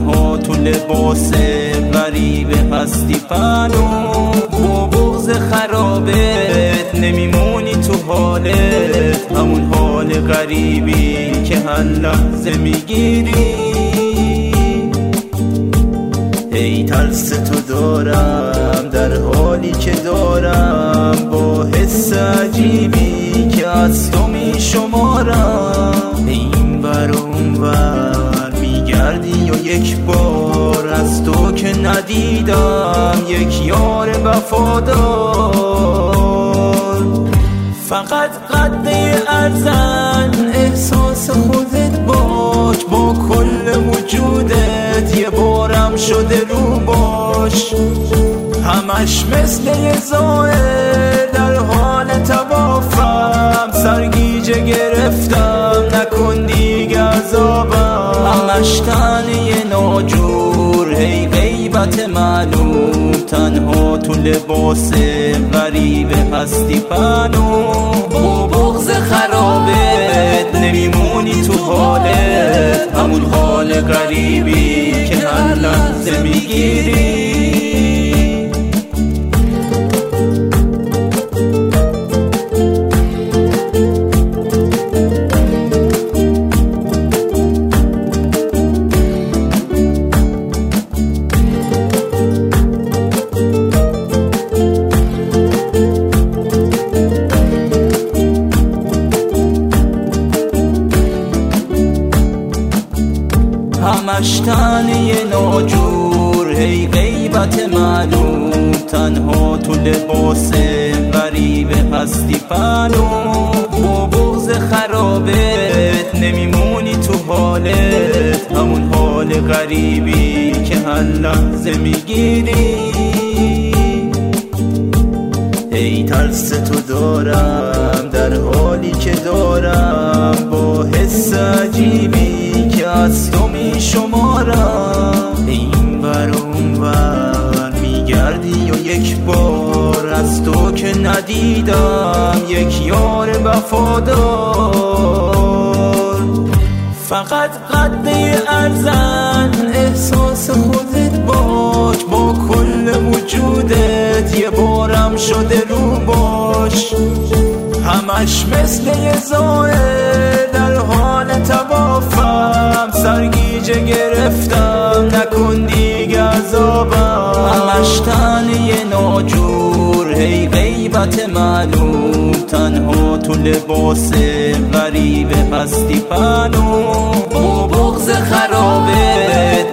تنها تو لباس غریب هستی پنو. با بغض خرابت نمیمونی تو حالت، همون حال غریبی که هر لحظه میگیری. ای ترس تو دارم در حالی که دارم، با حس عجیبی که از تو می شمارم. این بر اون بر میگردی و یک بار از تو که ندیدم یک یار وفادار. فقط قده ارزن احساس خودت باش، با کل وجودت یه بارم شده رو باش. همش مثل یه زائر در حال توافم، سرگیجه گرفتم نکن دیگه عذابم. همش تنه ناجور هی غیبت معلوم، تنها تو لباس غریب هستی پنو. با بغض خرابت نمیمونی تو حالت، همون حال غریبی که هر لحظه میگیری. همش تنه ناجور هی غیبت معلوم، تنها تو لباس غریب هستی پنو. با بغض خرابت نمیمونی تو حالت، همون حال غریبی که هر لحظه میگیری. ای ترس تو دارم در حالی که دارم، با حس عجیبی که از تو می شمارم. این بر اون بر میگردی و یک بار از تو که ندیدم یک یار وفادار. فقط قده ارزن احساس خودت باش، با کل وجودت یه بارم شده رو باش. همش مثل یه زائر در حال توافم، سرگیجه گرفتم نکن دیگه عذابم. همش تنه ناجور هی غیبت معلوم، تنها تو لباس غریب هستی پنو. با بغض خرابت